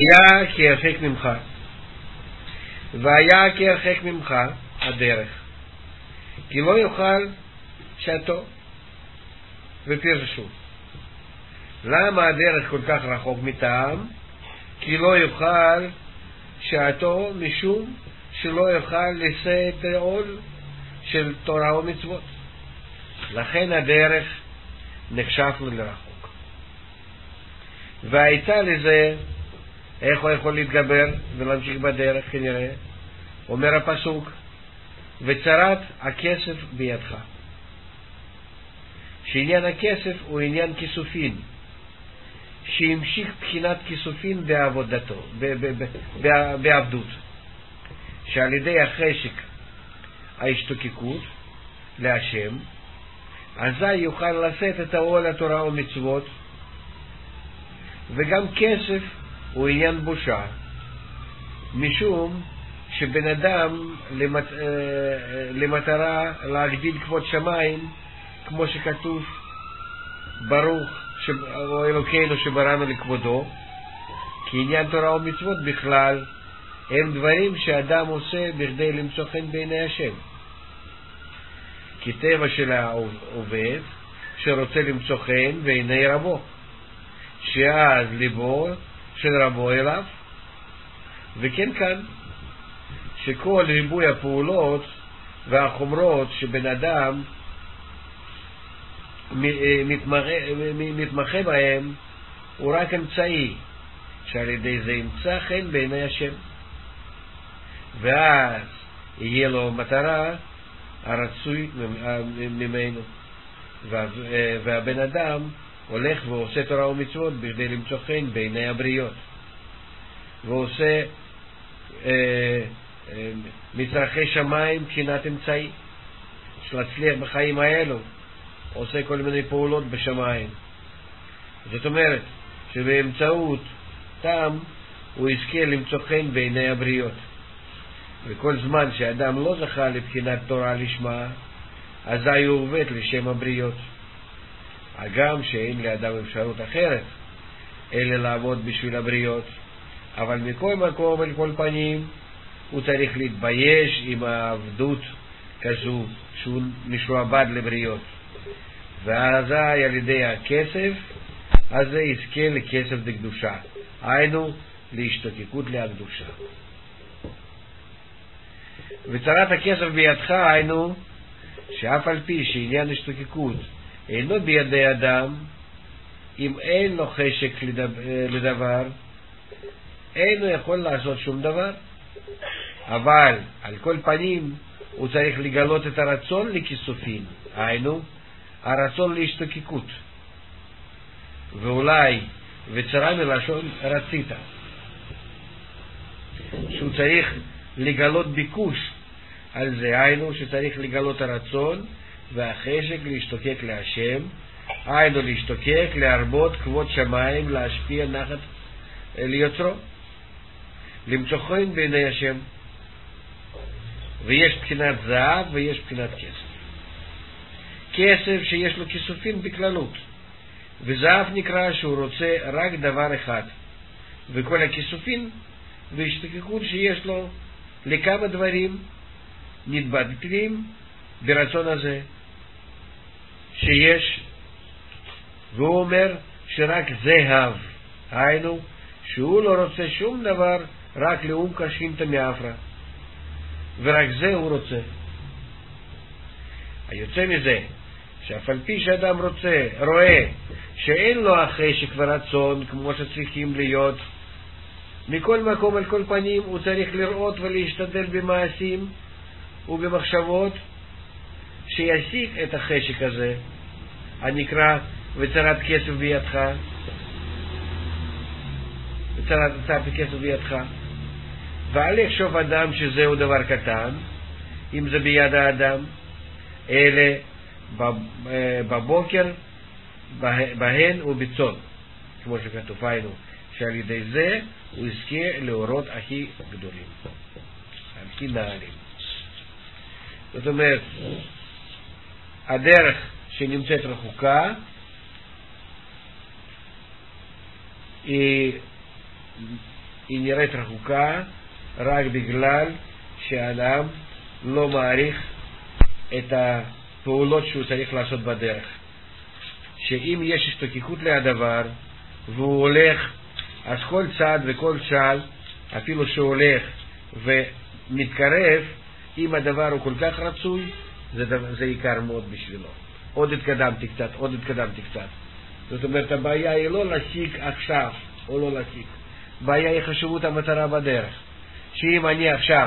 היה כי הרחק ממך, והיה כי הרחק ממך הדרך, כי לא יאכל שעתו. ופירשו, למה הדרך כל כך רחוק מטעם? כי לא יאכל שעתו, משום שלא יאכל לשאת עול של תורה ומצוות. לכן הדרך נחשב לו לרחוק. והייתה לזה, איך הוא יכול להתגבר ולהמשיך בדרך? כנראה אומר הפסוק, וצרת הכסף בידך. שעניין הכסף הוא עניין כיסופין, שהמשיך בחינת כיסופין בעבודתו, בעבדות, שעל ידי החשק ההשתוקקות להשם, אזי יוכל לשאת את העול התורה ומצוות. וגם כסף הוא עניין בושה, משום שבן אדם למטרה להגדיל כבוד שמיים, כמו שכתוב, ברוך אלוקינו שבראנו לכבודו, כי עניין תורה ומצוות בכלל הם דברים שאדם עושה בכדי למצוא חן בעיני השם, כי טבע של העובד שרוצה למצוא חן בעיני רבו, שאז ליבו של רבו אליו. וכן כאן, שכל ריבוי הפעולות והחומרות שבן אדם מתמחה בהם הוא רק אמצעי, שעל ידי זה ימצא חן בעיני השם, ואז יהיה לו מטרה הרצוי ממנו. והבן אדם הולך ועושה תורה ומצוות בכדי למצוא חן בעיני הבריות, ועושה מצרכי שמיים מבחינת אמצעי שלהצליח בחיים האלו, עושה כל מיני פעולות בשמיים. זאת אומרת שבאמצעות תם הוא יזכה למצוא חן בעיני הבריות. וכל זמן שאדם לא זכה לבחינת תורה לשמה, אזי הוא עובד לשם הבריות, הגם שאין לאדם אפשרות אחרת אלא לעבוד בשביל הבריות. אבל מכל מקום, על כל פנים, הוא צריך להתבייש עם העבדות כזו שהוא משועבד לבריות, ואזי על ידי הכסף אז יזכה לכסף דקדושה, היינו להשתוקקות להקדושה. וצרת הכסף בידך, היינו שאף על פי שעניין השתוקקות אינו בידי אדם, אם אין לו חשק לדבר, אינו יכול לעשות שום דבר. אבל על כל פנים הוא צריך לגלות את הרצון לכיסופין, היינו הרצון להשתוקקות, ואולי וצרה מלשון רצית, שהוא צריך לגלות ביקוש על זה, היינו שצריך לגלות הרצון והחשק להשתוקק להשם, היינו להשתוקק להרבות כבוד שמיים, להשפיע נחת ליוצרו, למצוא חן בעיני השם. ויש בחינת זהב ויש בחינת כסף. כסף שיש לו כיסופים בכללות, וזהב נקרא שהוא רוצה רק דבר אחד, וכל הכיסופים והשתוקקות שיש לו לכמה דברים נתבטלים ברצון הזה שיש. והוא אומר שרק זהב, היינו שהוא לא רוצה שום דבר, רק לאום קשינתא מאפרה, ורק זה הוא רוצה. היוצא מזה שאף על פי שאדם רואה שאין לו החשק ורצון כמו שצריכים להיות, מכל מקום על כל פנים הוא צריך לראות ולהשתדל במעשים ובמחשבות שישיג את החשק הזה הנקרא וצרת כסף בידך, וצרת כסף בידך. ואל יחשוב אדם שזהו דבר קטן אם זה ביד האדם, אלה בבוקר בהן ובצון, כמו שכתוב, היינו שעל ידי זה הוא יזכה לאורות הכי גדולים, הכי נעלים. זאת אומרת, הדרך שנמצאת רחוקה היא היא נראית רחוקה רק בגלל שהאדם לא מעריך את הפעולות שהוא צריך לעשות בדרך. שאם יש השתוקקות לדבר והוא הולך, אז כל צעד וכל שעל, אפילו שהוא הולך ומתקרב, אם הדבר הוא כל כך רצוי, זה יקר מאוד בשבילו. עוד התקדמתי קצת. זאת אומרת, הבעיה היא לא להשיג עכשיו או לא להשיג. הבעיה היא חשיבות המטרה בדרך. שאם אני עכשיו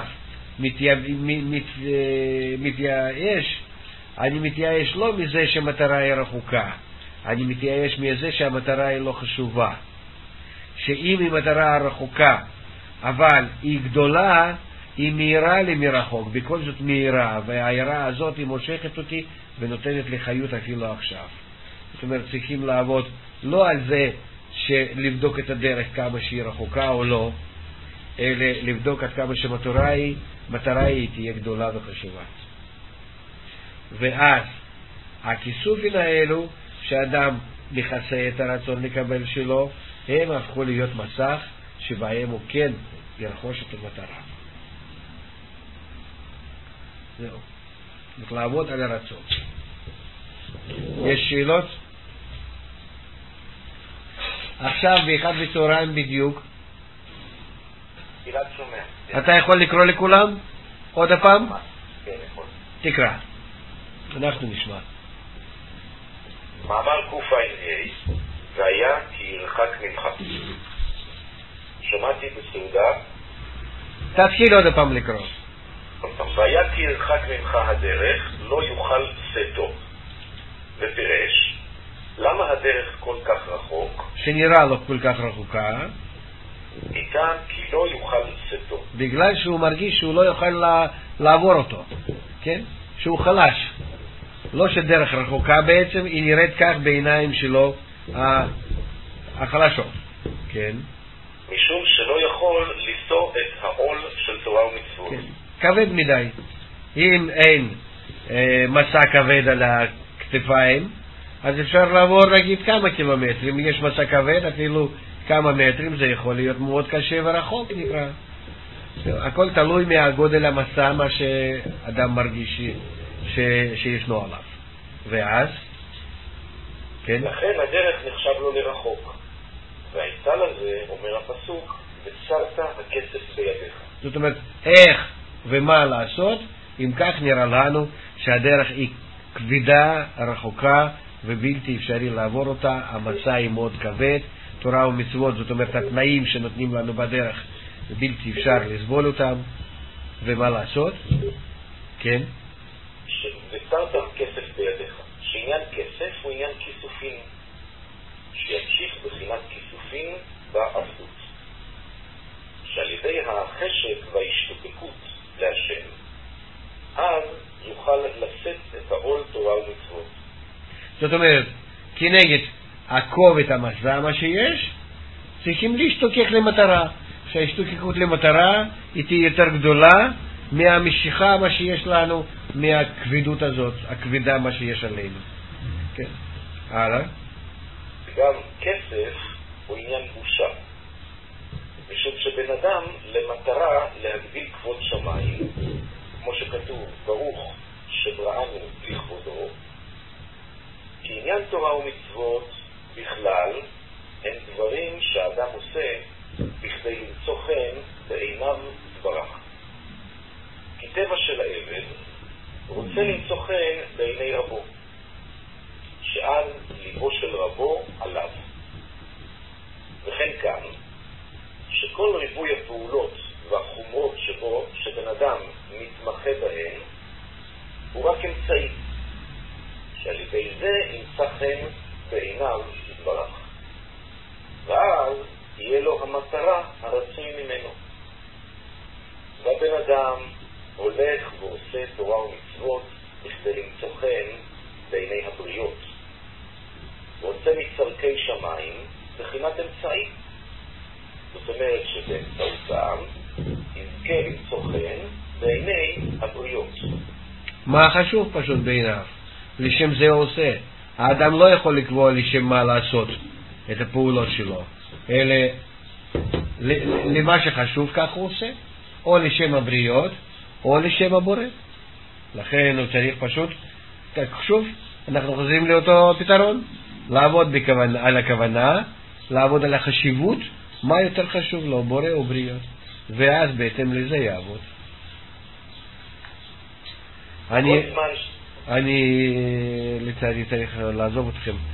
מתייאש, אני מתייאש לא מזה שהמטרה היא רחוקה, אני מתייאש מזה שהמטרה היא לא חשובה. שאם היא מטרה רחוקה, אבל היא גדולה, היא מהירה לי מרחוק, בכל זאת מהירה, וההירה הזאת היא מושכת אותי ונותנת לי חיות אפילו עכשיו. זאת אומרת, צריכים לעבוד לא על זה לבדוק את הדרך כמה שהיא רחוקה או לא, אלא לבדוק עד כמה שמטרה היא תהיה גדולה וחשובה. ואז הכיסופים האלו שאדם מכסה את הרצון לקבל שלו, הם הפכו להיות מסך שבהם הוא כן ירכוש את המטרה. זהו. צריך לעבוד על הרצון. יש שאלות? עכשיו באחד בצהריים בדיוק. אתה יכול לקרוא לכולם? עוד הפעם? כן, יכול. תקרא. אנחנו נשמע. מאמר קע"ה, והיה כי ירחק ממך. שמעתי בסעודה. תתחיל עוד הפעם לקרוא. והיה כי ירחק ממך הדרך, לא יוכל שאתו. ופירש, למה הדרך כל כך רחוק? שנראה לו כל כך רחוקה. ניתן כי לא יוכל שאתו. בגלל שהוא מרגיש שהוא לא יוכל לעבור אותו. כן? שהוא חלש. לא שדרך רחוקה בעצם, היא נראית כך בעיניים שלו החלשות. כן? משום שלא יכול לישוא את העול של תורה ומצוות. כן. כבד מדי. אם אין מסע כבד על הכתפיים, אז אפשר לעבור נגיד כמה קילומטרים. אם יש מסע כבד, אפילו כמה מטרים, זה יכול להיות מאוד קשה ורחוק נקרא. הכל תלוי מהגודל המסע, מה שאדם מרגיש שישנו עליו. ואז? כן? לכן הדרך נחשב לו לרחוק. והעצה לזה, אומר הפסוק, וצרת הכסף בידיך. זאת אומרת, איך ומה לעשות, אם כך נראה לנו שהדרך היא כבדה, רחוקה ובלתי אפשרי לעבור אותה, המסע היא מאוד כבד, תורה ומצוות, זאת אומרת התנאים שנותנים לנו בדרך בלתי אפשר לסבול אותם, ומה לעשות? כן? וצרת הכסף בידיך, שעניין כסף הוא עניין כיסופים, שימשיך בחינת כיסופים בעבדות, שעל ידי החשק וההשתוקקות להשם, אז יוכל לשאת את העול תורה ומצוות. זאת אומרת, כנגד הכובד המסע מה שיש, צריכים להשתוקק למטרה. שההשתוקקות למטרה היא תהיה יותר גדולה מהמשיכה מה שיש לנו, מהכבדות הזאת, הכבדה מה שיש עלינו. כן. הלאה. גם כסף הוא עניין בושה, משום שבן אדם למטרה להגדיל כבוד שמיים, כמו שכתוב, ברוך שבראנו לכבודו, כי עניין תורה ומצוות בכלל הם דברים שהאדם עושה בכדי למצוא חן בעיניו דברך. כי טבע של העבד רוצה למצוא חן בעיני רבו, שעל ליבו של רבו עליו. וכן כאן, שכל ריבוי הפעולות והחומרות שבן אדם מתמחה בהן, הוא רק אמצעי, שעל ידי זה ימצא חן בעיניו דברך. ואז יהיה לו המטרה הרצוי ממנו. והבן אדם הולך ועושה תורה ומצוות בכדי למצוא חן בעיני הבריות. ועושה מצרכי שמיים בחינת אמצעי. זאת אומרת שבאמצעותם יזכה למצוא חן בעיני הבריות. מה חשוב פשוט בעיניו? לשם זה הוא עושה. האדם לא יכול לקבוע לשם מה לעשות את הפעולות שלו. אלה למה שחשוב כך הוא עושה, או לשם הבריות, או לשם הבורא. לכן הוא צריך פשוט, שוב, אנחנו חוזרים לאותו פתרון, לעבוד על הכוונה, לעבוד על החשיבות, מה יותר חשוב לו, בורא או בריות, ואז בהתאם לזה יעבוד. אני לצערי צריך לעזוב אתכם.